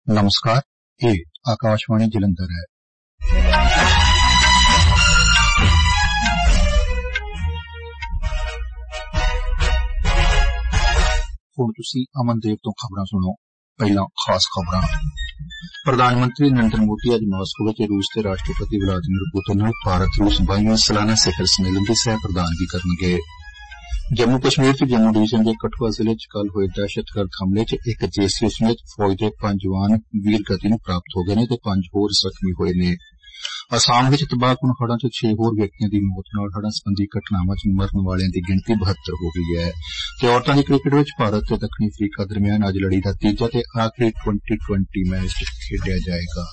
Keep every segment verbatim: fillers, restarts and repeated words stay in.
नमस्कार, ਇਹ ਆਕਾਸ਼ਵਾਣੀ ਜਲੰਧਰ ਹੈ। ਹੁਣ ਤੁਸੀਂ ਅਮਨਦੀਪ ਤੋਂ ਖਬਰਾਂ ਸੁਣੋ। ਪਹਿਲਾਂ ਖਾਸ ਖਬਰਾਂ। ਪ੍ਰਧਾਨ ਮੰਤਰੀ ਨਰਿੰਦਰ ਮੋਦੀ ਅੱਜ ਮਾਸਕੋ ਵਿੱਚ ਰੂਸ ਦੇ ਰਾਸ਼ਟਰਪਤੀ ਵਲਾਦੀਮੀਰ ਪੁਤਿਨ ਨਾਲ ਭਾਰਤ ਰੂਸ ਬਾਈਵੇਂ ਸਾਲਾਨਾ ਸਿਖਰ ਸੰਮੇਲਨ ਦੀ ਸਹਿ ਪ੍ਰਧਾਨਗੀ ਕਰਨਗੇ। ਜੰਮੂ ਕਸ਼ਮੀਰ ਚ ਜੰਮੂ ਡਿਵੀਜ਼ਨ ਦੇ ਕਠੂਆ ਜ਼ਿਲ੍ਹੇ ਚ ਕੱਲ੍ਹ ਹੋਏ ਦਹਿਸ਼ਤਗਰਦ ਹਮਲੇ ਚ ਇੱਕ ਜੇਸੀਓ ਸਮੇਤ ਫੌਜ ਦੇ ਪੰਜ ਜਵਾਨ ਵੀਰ ਗਤੀ ਨੂੰ ਪ੍ਰਾਪਤ ਹੋ ਗਏ ਨੇ ਤੇ ਪੰਜ ਹੋਰ ਜ਼ਖਮੀ ਹੋਏ ਨੇ। ਅਸਾਮ ਵਿੱਚ ਤਬਾਹਕੁਨ ਹੜ੍ਹਾਂ ਚ ਛੇ ਹੋਰ ਵਿਅਕਤੀਆਂ ਦੀ ਮੌਤ ਨਾਲ ਹੜ੍ਹਾਂ ਸਬੰਧੀ ਘਟਨਾਵਾਂ ਚ ਮਰਨ ਵਾਲਿਆਂ ਦੀ ਗਿਣਤੀ ਬਹੱਤਰ ਹੋ ਗਈ ਹੈ ਤੇ ਔਰਤਾਂ ਦੀ ਕ੍ਰਿਕਟ ਵਿੱਚ ਭਾਰਤ ਤੇ ਦੱਖਣੀ ਅਫਰੀਕਾ ਦਰਮਿਆਨ ਅੱਜ ਲੜੀ ਦਾ ਤੀਜਾ ਤੇ ਆਖਰੀ ਟਵੈਂਟੀ ਟਵੈਂਟੀ ਮੈਚ ਖੇਡਿਆ ਜਾਏਗਾ।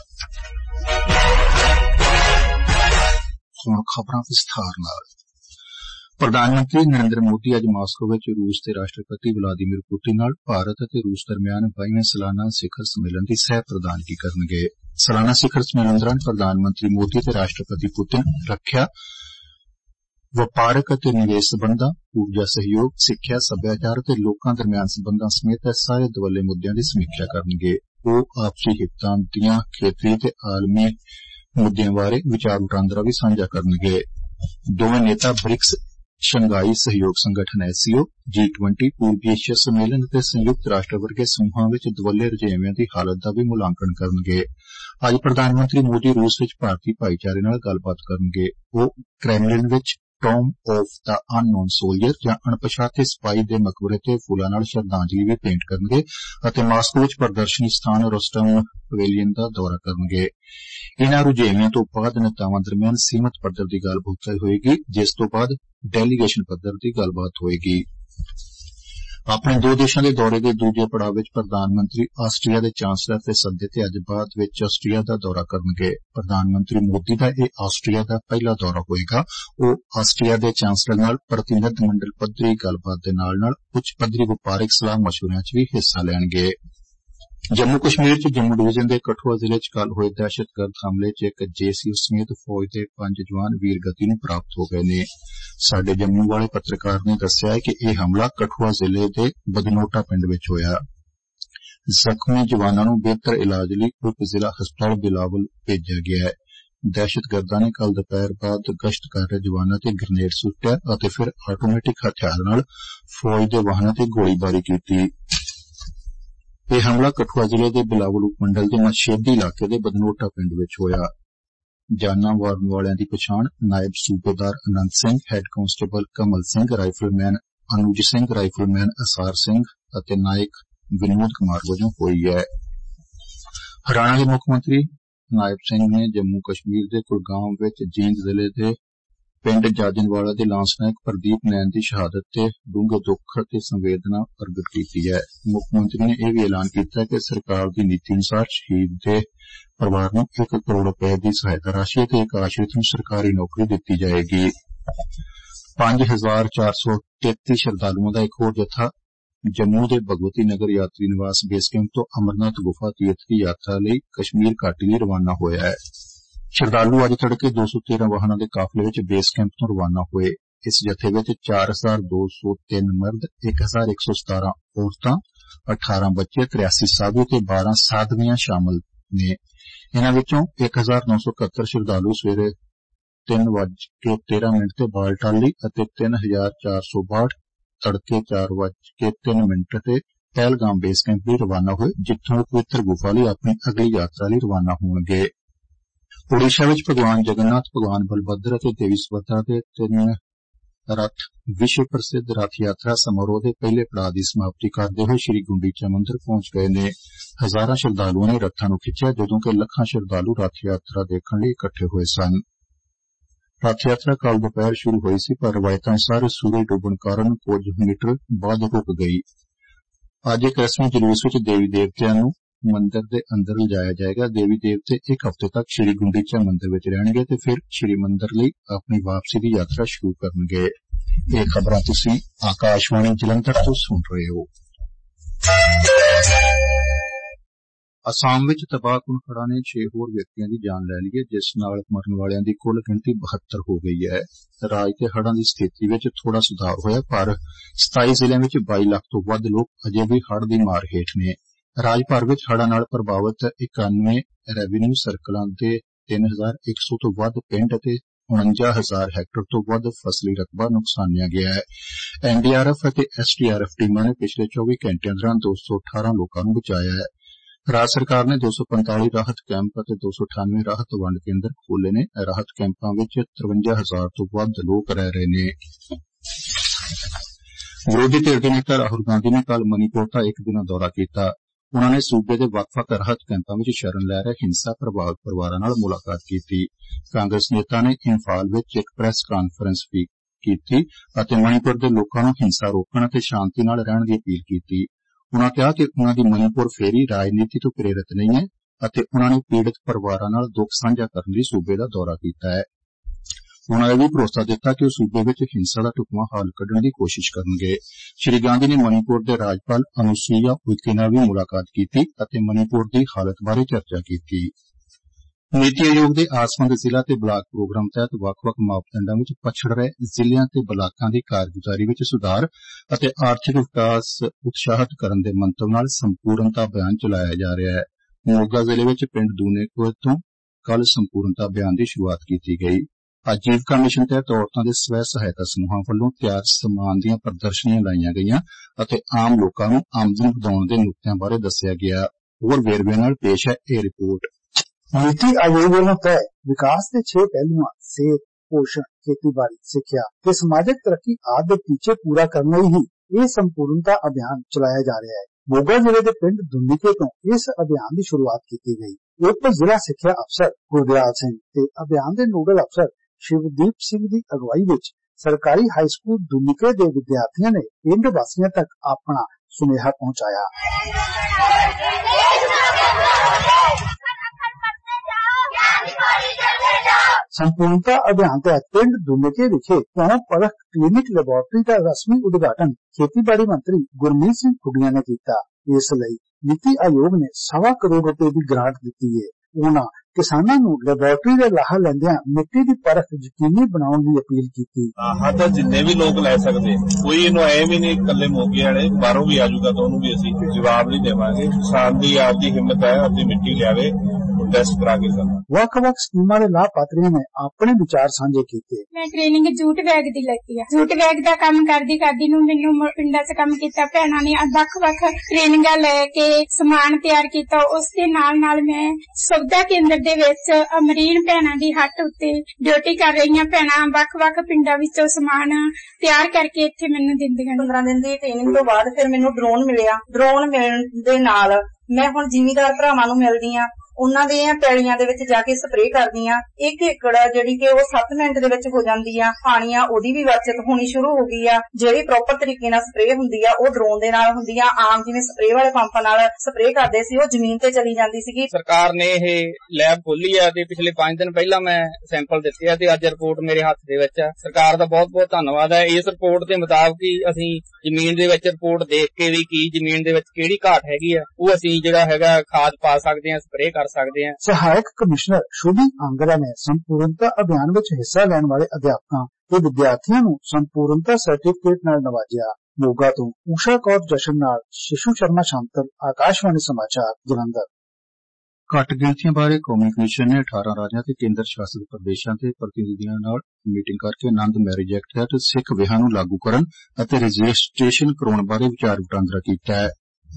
ਹੁਣ ਖਬਰਾਂ ਵਿਸਥਾਰ ਨਾਲ। ਪ੍ਰਧਾਨ ਮੰਤਰੀ ਨਰਿੰਦਰ ਮੋਦੀ ਅੱਜ ਮਾਸਕੋ ਵਿੱਚ ਰੂਸ ਦੇ ਰਾਸ਼ਟਰਪਤੀ ਵਲਾਦੀਮੀਰ ਪੁਤਿਨ ਨਾਲ ਭਾਰਤ ਅਤੇ ਰੂਸ ਦਰਮਿਆਨ ਬਾਈਵੇਂ ਸਾਲਾਨਾ ਸਿਖਰ ਸੰਮੇਲਨ ਦੀ ਸਹਿ ਪ੍ਰਧਾਨਗੀ ਕਰਨਗੇ। ਸਾਲਾਨਾ ਸਿਖਰ ਸੰਮੇਲਨ ਦੌਰਾਨ ਪ੍ਰਧਾਨ ਮੰਤਰੀ ਮੋਦੀ ਅਤੇ ਰਾਸ਼ਟਰਪਤੀ ਪੁਤਿਨ ਰੱਖਿਆ, ਵਪਾਰਕ ਅਤੇ ਨਿਵੇਸ਼ ਸਬੰਧਾਂ, ਊਰਜਾ ਸਹਿਯੋਗ, ਸਿੱਖਿਆ, ਸੱਭਿਆਚਾਰ ਅਤੇ ਲੋਕਾਂ ਦਰਮਿਆਨ ਸਬੰਧਾਂ ਸਮੇਤ ਸਾਰੇ ਦੁਵੱਲੇ ਮੁੱਦਿਆਂ ਦੀ ਸਮੀਖਿਆ ਕਰਨਗੇ। ਉਹ ਆਪਸੀ ਹਿੱਤਾਂ ਦੀਆਂ ਖੇਤਰੀ ਤੇ ਆਲਮੀ ਮੁੱਦਿਆਂ ਬਾਰੇ ਵਿਚਾਰ ਵਟਾਂਦਰਾ ਵੀ ਸਾਂਝਾ ਕਰਨਗੇ। ਦੋਵੇਂ ਨੇਤਾ ਬ੍ਰਿਕਸ, ਸ਼ੰਘਾਈ ਸਹਿਯੋਗ ਸੰਗਠਨ ਐਸਸੀਓ, ਜੀ ਟਵੈਂਟੀ, ਪੂਰਬੀ ਏਸ਼ੀਆ ਸੰਮੇਲਨ ਅਤੇ ਸੰਯੁਕਤ ਰਾਸ਼ਟਰ ਵਰਗੇ ਸਮੂਹਾਂ ਵਿੱਚ ਦੁਵੱਲੇ ਰੁਝੇਵਿਆਂ ਦੀ ਹਾਲਤ ਦਾ ਵੀ ਮੁਲਾਂਕਣ ਕਰਨਗੇ। ਅੱਜ ਪ੍ਰਧਾਨ ਮੰਤਰੀ ਮੋਦੀ ਰੂਸ ਵਿੱਚ ਭਾਰਤੀ ਭਾਈਚਾਰੇ ਨਾਲ ਗੱਲਬਾਤ ਕਰਨਗੇ। ਉਹ ਕ੍ਰੈਮਲਿਨ ਵਿੱਚ tomb of the unknown soldier ਜਾਂ ਅਣਪਛਾਤੇ ਸਿਪਾਹੀ ਦੇ ਮਕਬਰੇ ਤੇ ਫੁੱਲਾਂ ਨਾਲ ਸ਼ਰਧਾਂਜਲੀ ਵੀ ਭੇਂਟ ਕਰਨਗੇ ਅਤੇ ਮਾਸਕੋ ਵਿੱਚ ਪ੍ਰਦਰਸ਼ਨੀ ਸਥਾਨ ਰੋਸਟਮ ਪਵੇਲੀਅਨ ਦਾ ਦੌਰਾ ਕਰਨਗੇ। ਇਨ੍ਹਾਂ ਰੁਝੇਵਿਆਂ ਤੋਂ ਬਾਅਦ ਨੇਤਾਵਾਂ ਦਰਮਿਆਨ ਸੀਮਤ ਪੱਧਰ ਦੀ ਗੱਲਬਾਤ ਹੋਏਗੀ, ਜਿਸ ਤੋਂ ਬਾਅਦ ਡੈਲੀਗੇਸ਼ਨ ਪੱਧਰ ਦੀ ਗੱਲਬਾਤ ਹੋਏਗੀ। ਆਪਣੇ ਦੋ ਦੇਸ਼ਾਂ ਦੇ ਦੌਰੇ ਦੇ ਦੂਜੇ ਪੜਾਅ ਵਿੱਚ ਪ੍ਰਧਾਨ ਮੰਤਰੀ ਆਸਟਰੀਆ ਦੇ ਚਾਂਸਲਰ ਦੇ ਸੱਦੇ ਤੇ ਅੱਜ ਬਾਅਦ ਵਿੱਚ ਆਸਟਰੀਆ ਦਾ ਦੌਰਾ ਕਰਨਗੇ। ਪ੍ਰਧਾਨ ਮੰਤਰੀ ਮੋਦੀ ਦਾ ਇਹ ਆਸਟਰੀਆ ਦਾ ਪਹਿਲਾ ਦੌਰਾ ਹੋਏਗਾ। ਉਹ ਆਸਟਰੀਆ ਦੇ ਚਾਂਸਲਰ ਨਾਲ ਪ੍ਰਤੀਨਿਧ ਮੰਡਲ ਪੱਧਰੀ ਗੱਲਬਾਤ ਦੇ ਨਾਲ ਨਾਲ ਉੱਚ ਪੱਧਰੀ ਵਪਾਰਕ ਸਲਾਹ ਮਸ਼ਵਰਿਆਂ ਚ ਵੀ ਹਿੱਸਾ ਲੈਣਗੇ। ਜੰਮੂ ਕਸ਼ਮੀਰ ਚ ਜੰਮੂ ਡਿਵੀਜ਼ਨ ਦੇ ਕਠੂਆ ਜ਼ਿਲ੍ਹੇ ਚ ਕੱਲ੍ਹ ਹੋਏ ਦਹਿਸ਼ਤਗਰਦ ਹਮਲੇ ਚ ਇੱਕ ਜੇਸੀਓ ਸਮੇਤ ਫੌਜ ਦੇ ਪੰਜ ਜਵਾਨ ਵੀਰ ਗਤੀ ਨੂੰ ਪ੍ਰਾਪਤ ਹੋ ਗਏ ਨੇ। ਸਾਡੇ ਜੰਮੂ ਵਾਲੇ ਪੱਤਰਕਾਰ ਨੇ ਦੱਸਿਆ ਕਿ ਇਹ ਹਮਲਾ ਕਠੂਆ ਜ਼ਿਲ੍ਹੇ ਦੇ ਬਦਨੋਟਾ ਪਿੰਡ ਵਿੱਚ ਹੋਇਆ। ਜ਼ਖਮੀ ਜਵਾਨਾਂ ਨੂੰ ਬਿਹਤਰ ਇਲਾਜ ਲਈ ਉਪ ਜ਼ਿਲ੍ਹਾ ਹਸਪਤਾਲ ਬਿਲਾਵਲ ਭੇਜਿਆ ਗਿਆ ਹੈ। ਦਹਿਸ਼ਤਗਰਦਾਂ ਨੇ ਕੱਲ੍ਹ ਦੁਪਹਿਰ ਬਾਅਦ ਗਸ਼ਤ ਕਰ ਰਹੇ ਜਵਾਨਾਂ ਤੇ ਗ੍ਰਨੇਡ ਸੁੱਟਿਆ ਅਤੇ ਫਿਰ ਆਟੋਮੈਟਿਕ ਹਥਿਆਰ ਨਾਲ ਫੌਜ ਦੇ ਵਾਹਨਾਂ ਤੇ ਗੋਲੀਬਾਰੀ ਕੀਤੀ। ਇਹ ਹਮਲਾ ਕਠੂਆ ਜ਼ਿਲ੍ਹੇ ਦੇ ਬਿਲਾਵਲ ਉਪ ਮੰਡਲ ਦੇ ਮਸ਼ੇਦੀ ਇਲਾਕੇ ਦੇ ਬਦਨੋਟਾ ਪਿੰਡ ਵਿੱਚ ਹੋਇਆ। ਜਾਨਾਂ ਮਾਰਨ ਵਾਲਿਆਂ ਦੀ ਪਛਾਣ ਨਾਇਬ ਸੂਬੇਦਾਰ Anand Singh, head constable Kamal Singh, rifleman Anuj Singh, rifleman Asar Singh ਅਤੇ ਨਾਇਕ ਵਿਨੋਦ ਕੁਮਾਰ ਵਜੋਂ ਹੋਈ ਹੈ। ਹਰਿਆਣਾ ਦੇ ਮੁੱਖ ਮੰਤਰੀ ਨਾਇਬ ਸਿੰਘ ਨੇ ਜੰਮੂ ਕਸ਼ਮੀਰ ਦੇ ਕੁਲਗਾਮ ਵਿੱਚ ਜੀਂਦ ਜ਼ਿਲ੍ਹੇ ਦੇ ਪਿੰਡ ਜਾਜਨਵਾਲਾ ਦੇ ਲਾਂਸ ਨਾਇਕ ਪ੍ਰਦੀਪ ਨੈਨ ਦੀ ਸ਼ਹਾਦਤ ਤੇ ਡੂੰਘੇ ਦੁੱਖ ਅਤੇ ਸੰਵੇਦਨਾ ਪ੍ਰਗਟ ਕੀਤੀ ਹੈ। ਮੁੱਖ ਮੰਤਰੀ ਨੇ ਇਹ ਵੀ ਐਲਾਨ ਕੀਤਾ ਕਿ ਸਰਕਾਰ ਦੀ ਨੀਤੀ ਅਨੁਸਾਰ ਸ਼ਹੀਦ ਦੇ ਪਰਿਵਾਰ ਨੂੰ ਇੱਕ ਕਰੋੜ ਰੁਪਏ ਦੀ ਸਹਾਇਤਾ ਰਾਸ਼ੀ ਅਤੇ ਇੱਕ ਆਸ਼ਰਿਤ ਨੂੰ ਸਰਕਾਰੀ ਨੌਕਰੀ ਦਿੱਤੀ ਜਾਏਗੀ। ਪੰਜ ਹਜ਼ਾਰ ਚਾਰ ਸੌ ਤੇਤੀ ਸ਼ਰਧਾਲੂਆਂ ਦਾ ਇੱਕ ਹੋਰ ਜੱਥਾ ਜੰਮੂ ਦੇ ਭਗਵਤੀ ਨਗਰ ਯਾਤਰੀ ਨਿਵਾਸ ਬੇਸ ਕੈਂਪ ਤੋਂ ਅਮਰਨਾਥ ਗੁਫਾ ਤੀਰਥ ਦੀ ਯਾਤਰਾ ਲਈ ਕਸ਼ਮੀਰ ਘਾਟੀ ਲਈ ਰਵਾਨਾ ਹੋਇਆ ਹੈ। ਸ਼ਰਧਾਲੂ ਅੱਜ ਤੜਕੇ ਦੋ ਸੌ ਤੇਰਾਂ ਵਾਹਨਾਂ ਦੇ ਕਾਫਲੇ ਵਿੱਚ ਬੇਸ ਕੈਂਪ ਤੋਂ ਰਵਾਨਾ ਹੋਏ। ਇਸ ਜਥੇ ਵਿੱਚ ਚਾਰ ਹਜ਼ਾਰ ਦੋ ਸੌ ਤਿੰਨ ਮਰਦ, ਇੱਕ ਹਜ਼ਾਰ ਇੱਕ ਸੌ ਸਤਾਰਾਂ ਔਰਤਾਂ, ਅਠਾਰਾਂ ਬੱਚੇ, ਤਰਿਆਸੀ ਸਾਧੂ ਤੇ ਬਾਰਾਂ ਸਾਧਵੀਆਂ ਸ਼ਾਮਲ ਨੇ। ਇਨ੍ਹਾਂ ਵਿੱਚੋਂ ਇੱਕ ਹਜ਼ਾਰ ਨੌ ਸੌ ਇਕਹੱਤਰ ਸ਼ਰਧਾਲੂ ਸਵੇਰੇ ਤਿੰਨ ਵੱਜ ਕੇ ਤੇਰਾਂ ਮਿੰਟ ਤੇ ਬਾਲਟਾਲੀ ਅਤੇ ਤਿੰਨ ਹਜ਼ਾਰ ਚਾਰ ਸੌ ਬਾਹਠ ਤੜਕੇ ਚਾਰ ਵੱਜ ਕੇ ਤਿੰਨ ਮਿੰਟ ਤੇ ਪਹਿਲਗਾਮ ਬੇਸ ਕੈਂਪ ਲਈ ਰਵਾਨਾ ਹੋਏ, ਜਿੱਥੋਂ ਉਹ ਪਵਿੱਤਰ ਗੁਫਾ ਲਈ ਆਪਣੀ ਅਗਲੀ ਯਾਤਰਾ ਲਈ ਰਵਾਨਾ ਹੋਣਗੇ। ਓਡੀਸ਼ਾ ਵਿੱਚ ਭਗਵਾਨ ਜਗਨਨਾਥ, ਭਗਵਾਨ ਬਲਭਦਰ ਅਤੇ ਦੇਵੀ ਸੁਭਦਰਾ ਦੇ ਤਿੰਨ ਰੱਥ ਵਿਸ਼ਵ ਪ੍ਰਸਿੱਧ ਰੱਥ ਯਾਤਰਾ ਸਮਾਰੋਹ ਦੇ ਪਹਿਲੇ ਪੜਾਅ ਦੀ ਸਮਾਪਤੀ ਕਰਦੇ ਹੋਏ ਸ੍ਰੀ ਗੁੰਡੀਚਾ ਮੰਦਿਰ ਪਹੁੰਚ ਗਏ ਨੇ। ਹਜ਼ਾਰਾਂ ਸ਼ਰਧਾਲੂਆਂ ਨੇ ਰੱਥਾਂ ਨੂੰ ਖਿੱਚਿਆ, ਜਦੋਂ ਕਿ ਲੱਖਾਂ ਸ਼ਰਧਾਲੂ ਰੱਥ ਯਾਤਰਾ ਦੇਖਣ ਲਈ ਇਕੱਠੇ ਹੋਏ ਸਨ। ਰੱਥ ਯਾਤਰਾ ਕੱਲ੍ਹ ਦੁਪਹਿਰ ਸ਼ੁਰੂ ਹੋਈ ਸੀ, ਪਰ ਰਵਾਇਤਾਂ ਅਨੁਸਾਰ ਸੂਰਜ ਡੁੱਬਣ ਕਾਰਨ ਕੁਝ ਮੀਟਰ ਬਾਅਦ ਰੁਕ ਗਈ। ਅੱਜ ਇੱਕ ਰਸਮੀ ਜਲੂਸ ਵਿੱਚ ਦੇਵੀ ਦੇਵਤਿਆਂ ਨੂੰ ਮੰਦਿਰ ਦੇ ਅੰਦਰ ਲਿਜਾਇਆ ਜਾਏਗਾ। ਦੇਵੀ ਦੇਵਤੇ ਇੱਕ ਹਫ਼ਤੇ ਤੱਕ ਸ੍ਰੀ ਗੁੰਡੀਚਾ ਮੰਦਿਰ ਵਿੱਚ ਰਹਿਣਗੇ ਤੇ ਫਿਰ ਸ੍ਰੀ ਮੰਦਿਰ ਲਈ ਆਪਣੀ ਵਾਪਸੀ ਦੀ ਯਾਤਰਾ ਸ਼ੁਰੂ ਕਰਨਗੇ। ਇਹ ਖਬਰਾਂ ਤੁਸੀਂ ਆਕਾਸ਼ਵਾਣੀ ਜਲੰਧਰ ਤੋਂ ਸੁਣ ਰਹੇ ਹੋ। ਅਸਾਮ ਵਿੱਚ ਤਬਾਹਕੁਨ ਹੜ੍ਹਾਂ ਨੇ ਛੇ ਹੋਰ ਵਿਅਕਤੀਆਂ ਦੀ ਜਾਨ ਲੈ ਲਈ ਹੈ, ਜਿਸ ਨਾਲ ਮਰਨ ਵਾਲਿਆਂ ਦੀ ਕੁੱਲ ਗਿਣਤੀ ਬਹੱਤਰ ਹੋ ਗਈ ਹੈ। ਰਾਜ ਤੇ ਹੜ੍ਹਾਂ ਦੀ ਸਥਿਤੀ ਵਿੱਚ ਥੋੜਾ ਸੁਧਾਰ ਹੋਇਆ, ਪਰ ਸਤਾਈ ਜ਼ਿਲ੍ਹਿਆਂ ਵਿੱਚ ਬਾਈ ਲੱਖ ਤੋਂ ਵੱਧ ਲੋਕ ਅਜੇ ਵੀ ਹੜ੍ਹ ਦੀ ਮਾਰ ਹੇਠ ਨੇ। ਰਾਜ ਭਰ ਵਿੱਚ ਹੜ੍ਹਾਂ ਨਾਲ ਪ੍ਰਭਾਵਿਤ ਇਕਾਨਵੇਂ ਰੈਵਨਿਊ ਸਰਕਲਾਂ ਦੇ ਤਿੰਨ ਹਜ਼ਾਰ ਇੱਕ ਸੌ ਤੋਂ ਵੱਧ ਪਿੰਡ ਅਤੇ ਉਣੰਜਾ ਹਜ਼ਾਰ ਹੈਕਟਰ ਤੋਂ ਵੱਧ ਫਸਲੀ ਰਕਬਾ ਨੁਕਸਾਨਿਆ ਗਿਆ ਹੈ। ਐਨ ਡੀ ਆਰ ਐਫ ਅਤੇ ਐਸ ਡੀ ਆਰ ਐਫ ਟੀਮਾਂ ਨੇ ਪਿਛਲੇ ਚੌਵੀ ਘੰਟਿਆਂ ਦੌਰਾਨ ਦੋ ਸੌ ਅਠਾਰਾਂ ਲੋਕਾਂ ਨੂੰ ਬਚਾਇਆ ਹੈ। ਰਾਜ ਸਰਕਾਰ ਨੇ ਦੋ ਸੌ ਪੰਤਾਲੀ ਰਾਹਤ ਕੈਂਪ ਅਤੇ ਦੋ ਸੌ ਅਠਾਨਵੇਂ ਰਾਹਤ ਵੰਡ ਕੇਂਦਰ ਖੋਲ੍ਹੇ ਨੇ। ਰਾਹਤ ਕੈਂਪਾਂ ਵਿੱਚ ਤਰਵੰਜਾ ਹਜ਼ਾਰ ਤੋਂ ਵੱਧ ਲੋਕ ਰਹਿ ਰਹੇ ਨੇ। ਵਿਰੋਧੀ ਧਿਰ ਦੇ ਨੇਤਾ ਰਾਹੁਲ ਗਾਂਧੀ ਨੇ ਕੱਲ੍ਹ ਮਨੀਪੁਰ ਦਾ ਇੱਕ ਦਿਨਾਂ ਦੌਰਾ ਕੀਤਾ। ਉਨ੍ਹਾਂ ਨੇ ਸੂਬੇ ਦੇ ਵੱਖ-ਵੱਖ ਰਾਹਤ ਕੈਂਪਾਂ ਵਿੱਚ ਸ਼ਰਨ ਲੈ ਰਹੇ ਹਿੰਸਾ ਪ੍ਰਭਾਵਿਤ ਪਰਿਵਾਰਾਂ ਨਾਲ ਮੁਲਾਕਾਤ ਕੀਤੀ। ਕਾਂਗਰਸ ਨੇਤਾ ਨੇ ਇੰਫਾਲ ਵਿੱਚ ਇੱਕ ਪ੍ਰੈਸ ਕਾਨਫਰੰਸ ਵੀ ਕੀਤੀ ਅਤੇ ਮਣੀਪੁਰ ਦੇ ਲੋਕਾਂ ਨੂੰ ਹਿੰਸਾ ਰੋਕਣ ਅਤੇ ਸ਼ਾਂਤੀ ਨਾਲ ਰਹਿਣ ਦੀ ਅਪੀਲ ਕੀਤੀ। ਉਨ੍ਹਾਂ ਕਿਹਾ ਕਿ ਉਨ੍ਹਾਂ ਦੀ ਮਣੀਪੁਰ ਫੇਰੀ ਰਾਜਨੀਤੀ ਤੋਂ ਪ੍ਰੇਰਿਤ ਨਹੀਂ ਹੈ ਅਤੇ ਉਨ੍ਹਾਂ ਨੇ ਪੀੜਤ ਪਰਿਵਾਰਾਂ ਨਾਲ ਦੁੱਖ ਸਾਂਝਾ ਕਰਨ ਲਈ ਸੂਬੇ ਦਾ ਦੌਰਾ ਕੀਤਾ ਹੈ। ਉਨ੍ਹਾਂ ਇਹ ਵੀ ਭਰੋਸਾ ਦਿੱਤਾ ਕਿ ਉਹ ਸੂਬੇ ਵਿੱਚ ਹਿੰਸਾ ਦਾ ਢੁਕਵਾਂ ਹੱਲ ਕੱਢਣ ਦੀ ਕੋਸ਼ਿਸ਼ ਕਰਨਗੇ। ਸ਼੍ਰੀ ਗਾਂਧੀ ਨੇ ਮਣੀਪੁਰ ਦੇ ਰਾਜਪਾਲ ਅਨੁਸੂਈਆ ਉਈਕੇ ਨਾਲ ਵੀ ਮੁਲਾਕਾਤ ਕੀਤੀ ਅਤੇ ਮਣੀਪੁਰ ਦੀ ਹਾਲਤ ਬਾਰੇ ਚਰਚਾ ਕੀਤੀ। ਨੀਤੀ ਆਯੋਗ ਦੇ ਆਸਮੰਦ ਜ਼ਿਲ੍ਹਾ ਤੇ ਬਲਾਕ ਪ੍ਰੋਗਰਾਮ ਤਹਿਤ ਵੱਖ-ਵੱਖ ਮਾਪਦੰਡਾਂ ਵਿੱਚ ਪਛੜ ਰਹੇ ਜ਼ਿਲ੍ਹਿਆਂ ਤੇ ਬਲਾਕਾਂ ਦੀ ਕਾਰਗੁਜ਼ਾਰੀ ਵਿੱਚ ਸੁਧਾਰ ਅਤੇ ਆਰਥਿਕ ਵਿਕਾਸ ਉਤਸ਼ਾਹਿਤ ਕਰਨ ਦੇ ਮੰਤਵ ਨਾਲ ਸੰਪੂਰਨਤਾ ਅਭਿਆਨ ਚਲਾਇਆ ਜਾ ਰਿਹਾ ਹੈ। ਮੋਗਾ ਜ਼ਿਲ੍ਹੇ ਵਿੱਚ ਪਿੰਡ ਦੂਨੇਕੋਟ ਤੋਂ ਕੱਲ੍ਹ ਸੰਪੂਰਨਤਾ ਅਭਿਆਨ ਦੀ ਸ਼ੁਰੂਆਤ ਕੀਤੀ ਗਈ। ਆਜੀਵਕਾ ਮਿਸ਼ਨ ਤਹਿਤ ਔਰਤਾਂ ਦੇ ਸਵੈ ਸਹਾਇਤਾ ਸਮੂਹਾਂ ਵੱਲੋਂ ਤਿਆਰ ਸਮਾਨ ਦੀਆਂ ਪ੍ਰਦਰਸ਼ਨੀਆਂ ਲਾਈਆਂ ਗਈਆਂ ਅਤੇ ਆਮ ਲੋਕਾਂ ਨੂੰ ਆਮਦਨ ਵਧਾਉਣ ਦੇ ਨੁਕਤਿਆਂ ਬਾਰੇ ਦੱਸਿਆ ਗਿਆ। ਹੋਰ ਵੇਰਵਿਆਂ ਨਾਲ ਪੇਸ਼ ਹੈ ਇਹ ਰਿਪੋਰਟ। ਨੀਤੀ ਆਯੋਗ ਵੱਲੋਂ ਤੈਅ ਵਿਕਾਸ ਦੇ ਛੇ ਪਹਿਲੂਆਂ ਸਿਹਤ, ਪੋਸ਼ਣ, ਖੇਤੀਬਾੜੀ, ਸਿੱਖਿਆ ਤੇ ਸਮਾਜਿਕ ਤਰੱਕੀ ਆਦਿ ਦੇ ਟੀਚੇ ਪੂਰਾ ਕਰਨ ਲਈ ਹੀ ਇਹ ਸੰਪੂਰਨਤਾ ਅਭਿਆਨ ਚਲਾਇਆ ਜਾ ਰਿਹਾ ਹੈ। ਮੋਗਾ ਜ਼ਿਲ੍ਹੇ ਦੇ ਪਿੰਡ ਦੁੰਨੀਕੇ ਤੋਂ ਇਸ ਅਭਿਆਨ ਦੀ ਸ਼ੁਰੂਆਤ ਕੀਤੀ ਗਈ। ਉਪ ਜ਼ਿਲ੍ਹਾ ਸਿੱਖਿਆ ਅਫਸਰ ਗੁਰਦਿਆਲ ਸਿੰਘ ਤੇ ਅਭਿਆਨ ਦੇ ਨੋਡਲ ਅਫਸਰ ਸ਼ਿਵਦੀਪ ਸਿੰਘ ਦੀ ਅਗਵਾਈ ਵਿੱਚ ਸਰਕਾਰੀ ਹਾਈ ਸਕੂਲ ਦੁੰਨੀਕੇ ਦੇ ਵਿਦਿਆਰਥੀਆਂ ਨੇ ਪਿੰਡ ਵਾਸੀਆਂ ਤੱਕ ਆਪਣਾ ਸੁਨੇਹਾ ਪਹੁੰਚਾਇਆ। ਸੰਪੂਰਨਤਾ ਅਭਿਆਨ ਤਹਿਤ ਪਿੰਡ ਦੁੰਨੀਕੇ ਵਿਖੇ ਭੌਂ ਪਰਖ ਕਲੀਨਿਕ ਲੈਬੋਰਟਰੀ ਦਾ ਰਸਮੀ ਉਦਘਾਟਨ ਖੇਤੀਬਾੜੀ ਮੰਤਰੀ ਗੁਰਮੀਤ ਸਿੰਘ ਖੁੱਡੀਆਂ ਨੇ ਕੀਤਾ। ਇਸ ਲਈ ਨੀਤੀ ਆਯੋਗ ਨੇ ਸਵਾ ਕਰੋੜ ਰੁਪਏ ਦੀ ਗ੍ਰਾਂਟ ਦਿੱਤੀ ਹੈ। ਉਹਨਾਂ ਕਿਸਾਨਾਂ ਨੂੰ ਲੈਬੋਰਟਰੀ ਦਾ ਲਾਹਾ ਲੈਂਦਿਆਂ ਮਿੱਟੀ ਦੀ ਪਰਖ ਯਕੀਨੀ ਬਣਾਉਣ ਦੀ ਅਪੀਲ ਕੀਤੀ। ਹਾਂ ਤਾਂ ਜਿੰਨੇ ਵੀ ਲੋਕ ਲੈ ਸਕਦੇ, ਕੋਈ ਇਹਨੂੰ ਐ ਵੀ ਨਹੀਂ ਇਕੱਲੇ ਮੋਗੇ ਵਾਲੇ, ਬਾਹਰੋਂ ਵੀ ਆਜੂਗਾ ਤਾਂ ਉਹਨੂੰ ਵੀ ਅਸੀਂ ਜਵਾਬ ਨਹੀਂ ਦੇਵਾਂਗੇ। ਕਿਸਾਨ ਦੀ ਆਪਦੀ ਹਿੰਮਤ ਹੈ, ਆਪਦੀ ਮਿੱਟੀ ਲਿਆਵੇ, ਟੈਸਟ ਕਰਾ ਕੇ ਕਰਨਾ। ਵੱਖ-ਵੱਖ ਸਕੀਮਾਂ ਦੇ ਲਾਭਪਾਤਰੀਆਂ ਨੇ ਆਪਣੇ ਵਿਚਾਰ ਸਾਂਝੇ ਕੀਤੇ। ਮੈਂ ਟ੍ਰੇਨਿੰਗ ਜੂਟ ਬੈਗ ਦੀ ਲੱਗੀ ਆ। ਜੂਟ ਬੈਗ ਦਾ ਕੰਮ ਕਰਦੀ ਕਰਦੀ ਨੂੰ ਮੈਨੂੰ ਪਿੰਡਾਂ 'ਚ ਕੰਮ ਕੀਤਾ। ਭੈਣਾਂ ਨੇ ਵੱਖ-ਵੱਖ ਟ੍ਰੇਨਿੰਗਾਂ ਲੈ ਕੇ ਸਮਾਨ ਤਿਆਰ ਕੀਤਾ। ਉਸ ਦੇ ਨਾਲ ਨਾਲ ਮੈਂ ਸੁਵਿਧਾ ਕੇਂਦਰ ਦੇ ਵਿੱਚ ਅਮਰੀਨ ਭੈਣਾਂ ਦੀ ਹੱਟ ਉੱਤੇ ਡਿਊਟੀ ਕਰ ਰਹੀਆਂ। ਭੈਣਾਂ ਵੱਖ-ਵੱਖ ਪਿੰਡਾਂ ਵਿੱਚੋਂ ਸਮਾਨ ਤਿਆਰ ਕਰਕੇ ਇੱਥੇ ਮੈਨੂੰ ਦਿੰਦੀਆਂ। ਪੰਦਰਾਂ ਦਿਨ ਦੀ ਟ੍ਰੇਨਿੰਗ ਤੋਂ ਬਾਅਦ ਫਿਰ ਮੈਨੂੰ ਡਰੋਨ ਮਿਲਿਆ। ਡਰੋਨ ਮਿਲਣ ਦੇ ਨਾਲ ਮੈਂ ਹੁਣ ਜ਼ਿਮੀਂਦਾਰ ਭਰਾਵਾਂ ਨੂੰ ਮਿਲਦੀ ਆ, ਉਹਨਾਂ ਦੀਆਂ ਪੈਲੀਆਂ ਦੇ ਵਿੱਚ ਜਾ ਕੇ ਸਪਰੇਅ ਕਰਦੀ ਆ। ਇੱਕ ਏਕੜ ਜਿਹੜੀ ਕਿ ਉਹ ਸੱਤ ਮਿੰਟ ਦੇ ਵਿੱਚ ਹੋ ਜਾਂਦੀ ਆ। ਪਾਣੀ ਆ ਉਹਦੀ ਵੀ ਬਚਤ ਹੋਣੀ ਸ਼ੁਰੂ ਹੋ ਗਈ ਆ। ਜਿਹੜੀ ਪ੍ਰੋਪਰ ਤਰੀਕੇ ਨਾਲ ਸਪਰੇਅ ਹੁੰਦੀ ਆ ਉਹ ਡਰੋਨ ਦੇ ਨਾਲ ਹੁੰਦੀ ਆ। ਆਮ ਜਿਵੇਂ ਸਪਰੇਅ ਵਾਲੇ ਪੰਪਾਂ ਨਾਲ ਸਪਰੇਅ ਕਰਦੇ ਸੀ ਉਹ ਜ਼ਮੀਨ ਤੇ ਚਲੀ ਜਾਂਦੀ ਸੀਗੀ। ਸਰਕਾਰ ਨੇ ਇਹ ਲੈਬ ਖੋਲੀ ਆ ਤੇ ਪਿਛਲੇ ਪੰਜ ਦਿਨ ਪਹਿਲਾਂ ਮੈਂ ਸੈਂਪਲ ਦਿੱਤੇ ਆ ਤੇ ਅੱਜ ਰਿਪੋਰਟ ਮੇਰੇ ਹੱਥ ਦੇ ਵਿੱਚ ਆ। ਸਰਕਾਰ ਦਾ ਬਹੁਤ ਬਹੁਤ ਧੰਨਵਾਦ ਹੈ। ਇਸ ਰਿਪੋਰਟ ਦੇ ਮੁਤਾਬਕ ਹੀ ਅਸੀਂ ਜ਼ਮੀਨ ਦੇ ਵਿੱਚ ਰਿਪੋਰਟ ਦੇਖ ਕੇ ਵੀ ਕੀ ਜ਼ਮੀਨ ਦੇ ਵਿੱਚ ਕਿਹੜੀ ਘਾਟ ਹੈਗੀ ਆ ਉਹ ਅਸੀਂ ਜਿਹੜਾ ਹੈਗਾ ਖਾਦ ਪਾ ਸਕਦੇ ਹਾਂ, ਸਪਰੇਅ ਕਰ ਸਕਦੇ ਹਾਂ। ਸਹਾਇਕ ਕਮਿਸ਼ਨਰ ਸ਼ੁਭੀ ਆਂਗਰਾ ਨੇ ਸੰਪੂਰਨਤਾ ਅਭਿਆਨ ਵਿੱਚ ਹਿੱਸਾ ਲੈਣ ਵਾਲੇ ਅਧਿਆਪਕਾਂ ਤੇ ਵਿਦਿਆਰਥੀਆਂ ਨੂੰ ਸੰਪੂਰਨਤਾ ਸਰਟੀਫਿਕੇਟ ਨਾਲ ਨਵਾਜਿਆ। ਮੋਗਾ ਤੋਂ ਊਸ਼ਾ ਕੌਰ ਜਸ਼ਨ ਨਾਲ ਸ਼ਿਸ਼ੂ ਸ਼ਰਮਾ ਸ਼ਾਂਤਲ, ਆਕਾਸ਼ਵਾਣੀ ਸਮਾਚਾਰ, ਜਲੰਧਰ। ਘੱਟ ਗਿਣਤੀਆਂ ਬਾਰੇ ਕੌਮੀ ਕਮਿਸ਼ਨ ਨੇ ਅਠਾਰਾਂ ਰਾਜਾਂ ਤੇ ਕੇਂਦਰ ਸ਼ਾਸਿਤ ਪ੍ਰਦੇਸ਼ਾਂ ਦੇ ਪ੍ਰਤੀਨਿਧੀਆਂ ਨਾਲ ਮੀਟਿੰਗ ਕਰਕੇ ਆਨੰਦ ਮੈਰਿਜ ਐਕਟ ਤਹਿਤ ਸਿੱਖ ਵਿਆਹਾਂ ਨੂੰ ਲਾਗੂ ਕਰਨ ਅਤੇ ਰਜਿਸਟ੍ਰੇਸ਼ਨ ਕਰਾਉਣ ਬਾਰੇ ਵਿਚਾਰ ਵਟਾਂਦਰਾ ਕੀਤਾ ਹੈ।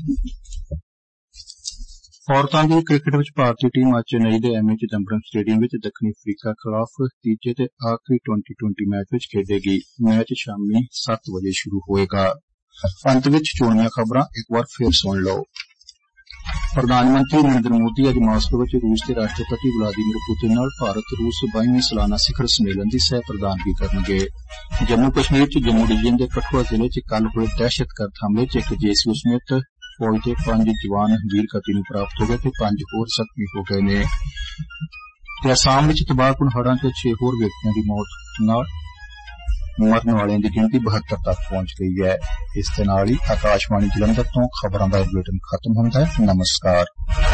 ਔਰਤਾਂ ਦੀ ਕ੍ਰਿਕਟ ਵਿੱਚ ਭਾਰਤੀ ਟੀਮ ਅੱਜ ਚੇਨਈ ਦੇ ਐਮ ਏ ਚਿਦੰਬਰਮ ਸਟੇਡੀਅਮ ਵਿੱਚ ਦੱਖਣੀ ਅਫਰੀਕਾ ਖਿਲਾਫ ਤੀਜੇ ਤੇ ਆਖਰੀ ਟਵੈਂਟੀ ਟਵੈਂਟੀ ਮੈਚ ਵਿੱਚ ਖੇਡੇਗੀ। ਮੈਚ ਸ਼ਾਮੀ ਸੱਤ ਵਜੇ ਸ਼ੁਰੂ ਹੋਏਗਾ। ਅੰਤ ਵਿੱਚ ਚੋਣੀਆਂ ਖਬਰਾਂ ਇੱਕ ਵਾਰ ਫੇਰ ਸੁਣ ਲਓ। ਪ੍ਰਧਾਨ ਮੰਤਰੀ ਨਰਿੰਦਰ ਮੋਦੀ ਅੱਜ ਮਾਸਕੋ ਵਿੱਚ ਰੂਸ ਦੇ ਰਾਸ਼ਟਰਪਤੀ ਵਲਾਦੀਮੀਰ ਪੁਤਿਨ ਨਾਲ ਭਾਰਤ ਰੂਸ ਬਾਈਵੇਂ ਸਾਲਾਨਾ ਸਿਖਰ ਸੰਮੇਲਨ ਦੀ ਸਹਿ ਪ੍ਰਧਾਨਗੀ ਕਰਨਗੇ। ਜੰਮੂ ਕਸ਼ਮੀਰ ਚ ਜੰਮੂ ਡਿਵੀਜ਼ਨ ਦੇ ਕਠੂਆ ਜ਼ਿਲ੍ਹੇ ਚ ਕੱਲ੍ਹ ਹੋਏ ਦਹਿਸ਼ਤਗਰਦ ਹਮਲੇ ਚ ਇੱਕ ਜੇਸੀਓ ਸਮੇਤ ਫੌਜ ਦੇ ਪੰਜ ਜਵਾਨ ਵੀਰਗਤੀ ਨੂੰ ਪ੍ਰਾਪਤ ਹੋ ਗਏ ਤੇ ਪੰਜ ਹੋਰ ਜ਼ਖਮੀ ਹੋ ਗਏ ਨੇ। ਤੇ ਅਸਾਮ ਵਿੱਚ ਤਬਾਹਕੁਨ ਹੜ੍ਹਾਂ ਚ ਛੇ ਹੋਰ ਵਿਅਕਤੀਆਂ ਦੀ ਮੌਤ ਨਾਲ ਮਰਨ ਵਾਲਿਆਂ ਦੀ ਗਿਣਤੀ ਬਹੱਤਰ ਤੱਕ ਪਹੁੰਚ ਗਈ ਹੈ। ਇਸ ਦੇ ਨਾਲ ਹੀ ਆਕਾਸ਼ਵਾਣੀ ਜਲੰਧਰ ਤੋਂ ਖਬਰਾਂ ਦਾ ਬੁਲੇਟਿਨ ਖਤਮ ਹੁੰਦਾ ਹੈ। ਨਮਸਕਾਰ।